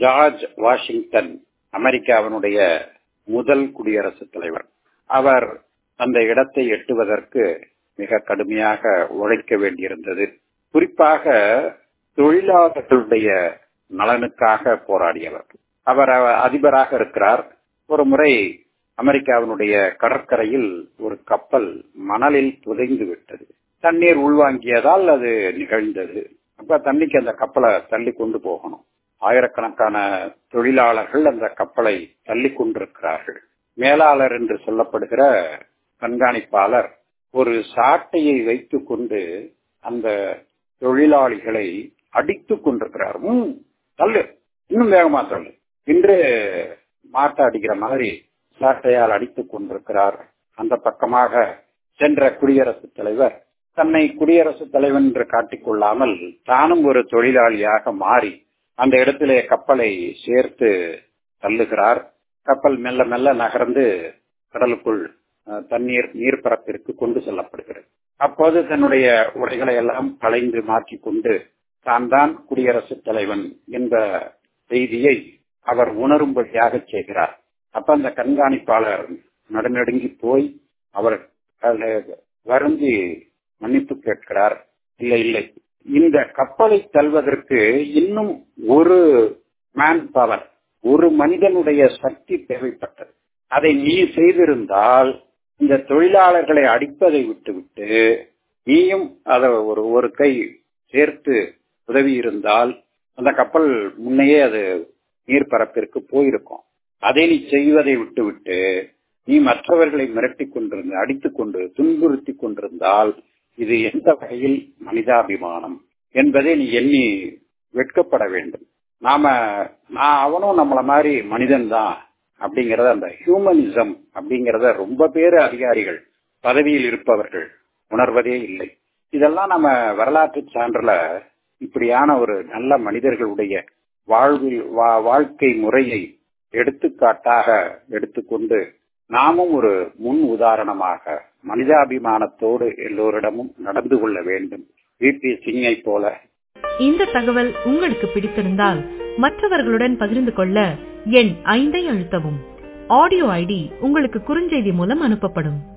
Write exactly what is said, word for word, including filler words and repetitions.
George Washington அமெரிக்காவினுடைய முதல் குடியரசுத் தலைவர். அவர் அந்த இடத்தை எட்டுவதற்கு மிக கடுமையாக உழைக்க வேண்டியிருந்தது. குறிப்பாக தொழிலாளர்களுடைய நலனுக்காக போராடியவர். அவர் அதிபராக இருக்கிறார். ஒரு முறை அமெரிக்காவினுடைய கடற்கரையில் ஒரு கப்பல் மணலில் புதைந்து விட்டது. தண்ணீர் உள்வாங்கியதால் அது நிகழ்ந்தது. அப்ப தண்ணிக்கு அந்த கப்பலை தள்ளி கொண்டு போகணும். ஆயிரக்கணக்கான தொழிலாளர்கள் அந்த கப்பலை தள்ளி கொண்டிருக்கிறார்கள். மேலாளர் என்று சொல்லப்படுகிற கண்காணிப்பாளர் ஒரு சாட்டையை வைத்துக் கொண்டு அந்த தொழிலாளிகளை அடித்துக் கொண்டிருக்கிறார். ம் தள்ளு, இன்னும் வேகமா தள்ளு என்று மாட்ட அடிக்கிற மாதிரி சாட்டையால் அடித்துக் கொண்டிருக்கிறார். அந்த பக்கமாக சென்ற குடியரசுத் தலைவர் தன்னை குடியரசுத் தலைவன் என்று காட்டிக்கொள்ளாமல் தானும் ஒரு தொழிலாளியாக மாறி அந்த இடத்திலே கப்பலை சேர்த்து தள்ளுகிறார். கப்பல் மெல்ல மெல்ல நகர்ந்து கடலுக்குள் தண்ணீர் நீர்ப்பரப்பிற்கு கொண்டு செல்லப்படுகிறது. அப்போது தன்னுடைய உடைகளை எல்லாம் களைந்து மாற்றிக் கொண்டு தான் தான் குடியரசுத் தலைவன் என்ற செய்தியை அவர் உணரும்படியாக செய்கிறார். அப்ப அந்த கண்காணிப்பாளர் நடுநடுங்கி போய் அவர் வருந்தி மன்னிப்பு கேட்கிறார். இல்லை இல்லை, இந்த கப்பலை தள்ளுவதற்கு இன்னும் ஒரு மேன் பவர், ஒரு மனிதனுடைய சக்தி தேவைப்பட்டது. அதை நீ செய்திருந்தால் இந்த தொழிலாளர்களை அடிப்பதை விட்டுவிட்டு நீயும் அதை ஒரு ஒரு கை சேர்த்து உதவி இருந்தால் அந்த கப்பல் முன்னையே அது நீர்ப்பரப்பிற்கு போயிருக்கும். அதை நீ செய்வதை விட்டுவிட்டு நீ மற்றவர்களை மிரட்டி கொண்டிருந்த அடித்துக் கொண்டு துன்புறுத்தி கொண்டிருந்தால் இது எந்த வகையில் மனிதாபிமானம் என்பதை நீ எண்ணி வெட்கப்பட வேண்டும். நாம நான் அவனும் நம்மள மாதிரி மனிதன் தான் அப்படிங்கறத, அந்த ஹியூமனிசம் அப்படிங்கறத ரொம்ப பேரு அதிகாரிகள் பதவியில் இருப்பவர்கள் உணர்வதே இல்லை. இதெல்லாம் நம்ம வரலாற்று சான்றுல இப்படியான ஒரு நல்ல மனிதர்களுடைய வாழ்வில் வாழ்க்கை முறையை எடுத்துக்காட்டாக எடுத்துக்கொண்டு நாமும் ஒரு முன் உதாரணமாக மனிதாபிமானத்தோடு எல்லோரிடமும் நடந்து கொள்ள வேண்டும். வி பி சிங்கை போல. இந்த தகவல் உங்களுக்கு பிடித்திருந்தால் மற்றவர்களுடன் பகிர்ந்து கொள்ள எண் ஐந்தை அழுத்தவும். ஆடியோ ஐடி உங்களுக்கு குறுஞ்செய்தி மூலம் அனுப்பப்படும்.